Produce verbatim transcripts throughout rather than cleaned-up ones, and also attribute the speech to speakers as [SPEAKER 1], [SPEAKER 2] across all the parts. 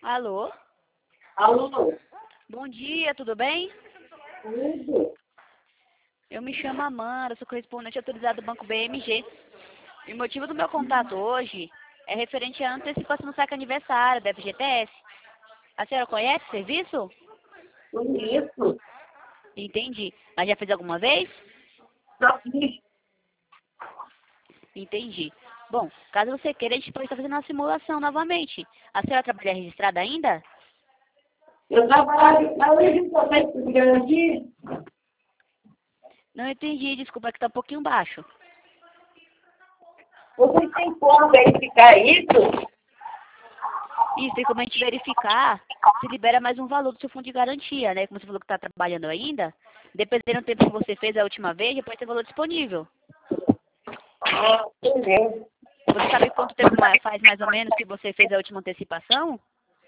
[SPEAKER 1] Alô?
[SPEAKER 2] Alô?
[SPEAKER 1] Bom dia, tudo bem?
[SPEAKER 2] Tudo?
[SPEAKER 1] Eu me chamo Amanda, sou correspondente autorizado do Banco B M G. E o motivo do meu contato hoje é referente à antecipação do saque aniversário da F G T S. A senhora conhece o serviço?
[SPEAKER 2] Conheço.
[SPEAKER 1] Entendi. Mas já fez alguma vez?
[SPEAKER 2] Já fiz.
[SPEAKER 1] Entendi. Bom, caso você queira, a gente pode estar fazendo uma simulação novamente. A senhora trabalha registrada ainda?
[SPEAKER 2] Eu trabalho na legislação de garantia.
[SPEAKER 1] Não entendi, desculpa, é que está um pouquinho baixo.
[SPEAKER 2] Você tem como verificar isso?
[SPEAKER 1] Isso, tem como a gente verificar se libera mais um valor do seu fundo de garantia, né? Como você falou que está trabalhando ainda, dependendo do tempo que você fez a última vez, depois tem valor disponível.
[SPEAKER 2] Ah, entendi.
[SPEAKER 1] Você sabe quanto tempo ma- faz mais ou menos que você fez a última antecipação?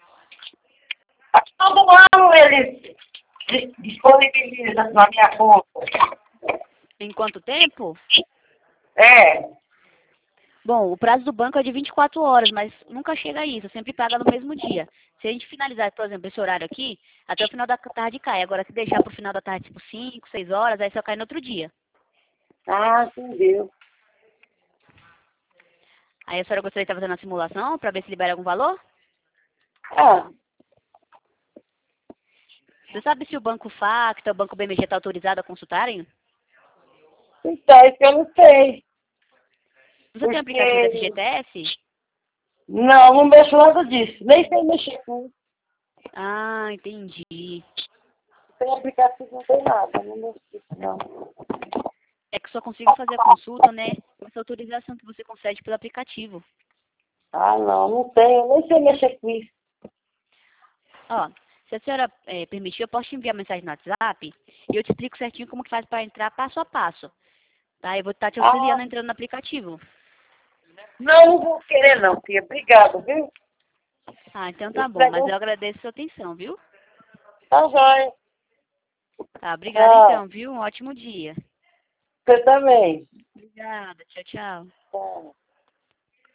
[SPEAKER 2] Todo ano eles dis- disponibilizam na minha conta.
[SPEAKER 1] Em quanto tempo?
[SPEAKER 2] É.
[SPEAKER 1] Bom, o prazo do banco é de vinte e quatro horas, mas nunca chega a isso, sempre paga no mesmo dia. Se a gente finalizar, por exemplo, esse horário aqui, até o final da tarde cai. Agora, se deixar para o final da tarde, tipo cinco, seis horas, aí só cai no outro dia.
[SPEAKER 2] Ah, entendeu.
[SPEAKER 1] Aí a senhora gostaria de estar fazendo a simulação para ver se libera algum valor?
[SPEAKER 2] Ah,
[SPEAKER 1] Você sabe se o Banco Facta, o Banco B M G está autorizado a consultarem?
[SPEAKER 2] então, isso eu não sei.
[SPEAKER 1] Você tem aplicativo da
[SPEAKER 2] Porque...
[SPEAKER 1] F G T S?
[SPEAKER 2] Não, não mexo nada disso. Nem sei mexer com...
[SPEAKER 1] Ah, entendi.
[SPEAKER 2] Sem aplicativo não tem nada. Não mexo com isso, não.
[SPEAKER 1] É que só consigo fazer a consulta, né? Com essa autorização que você concede pelo aplicativo.
[SPEAKER 2] Ah, não, não tenho. Nem sei mexer com isso.
[SPEAKER 1] Ó, se a senhora eh, permitir, eu posso te enviar mensagem no WhatsApp e eu te explico certinho como que faz para entrar passo a passo. Tá? Eu vou estar te
[SPEAKER 2] Ah,
[SPEAKER 1] auxiliando entrando no aplicativo.
[SPEAKER 2] não, não vou querer não, tia. Obrigado, viu?
[SPEAKER 1] Ah, então tá
[SPEAKER 2] Esse
[SPEAKER 1] bom, mas eu
[SPEAKER 2] negócio
[SPEAKER 1] agradeço a sua atenção, viu?
[SPEAKER 2] tá jóia.
[SPEAKER 1] Tá, obrigada
[SPEAKER 2] Tchau.
[SPEAKER 1] então, viu? Um ótimo dia.
[SPEAKER 2] Você também.
[SPEAKER 1] Obrigada, tchau, tchau.
[SPEAKER 2] Tchau.